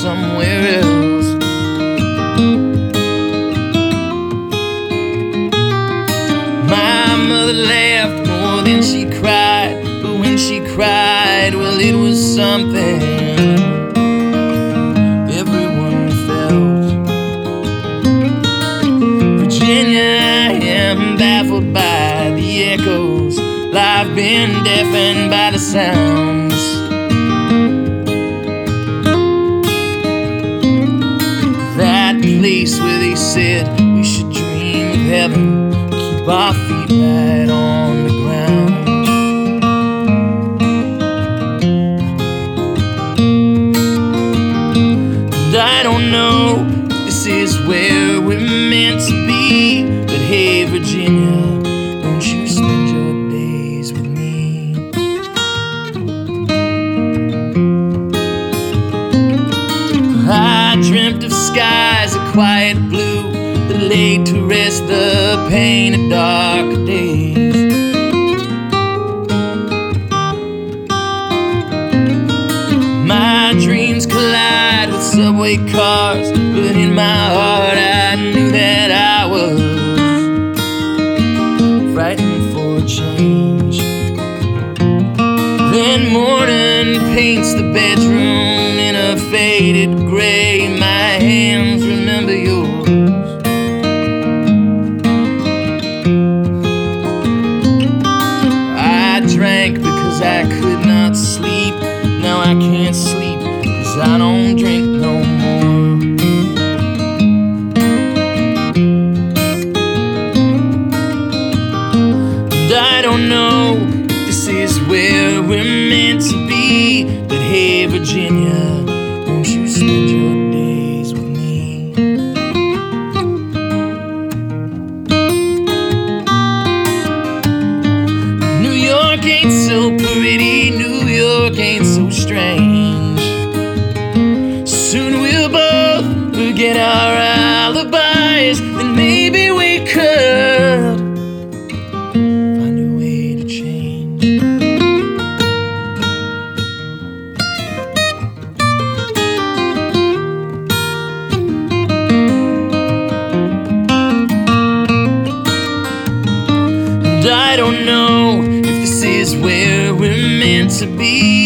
somewhere else. My mother laughed more than she cried, but when she cried, well, it was something everyone felt. Virginia, I am baffled by the echoes. I've been deafened by the sounds. That place where they said we should dream of heaven, keep our feet right on the ground. And I don't know if this is where we're meant to be, but hey, Virginia, won't you spend your days with me? I dreamt of skies of quiet blue that laid to rest the pain of darker days. My dreams collide with subway cars, but in my heart I knew that I was frightened for a change. Then morning paints the bedroom in a faded gray. My hands remember yours. I drank because I could not sleep. Now I can't sleep because I don't drink no more. And I don't know if this is where we're meant to be, but hey, Virginia, won't you spend your days with me? New York ain't so pretty, New York ain't so strange. Soon we'll both forget our alibis, and maybe we could find a way to change. And I don't know if this is where we're meant to be,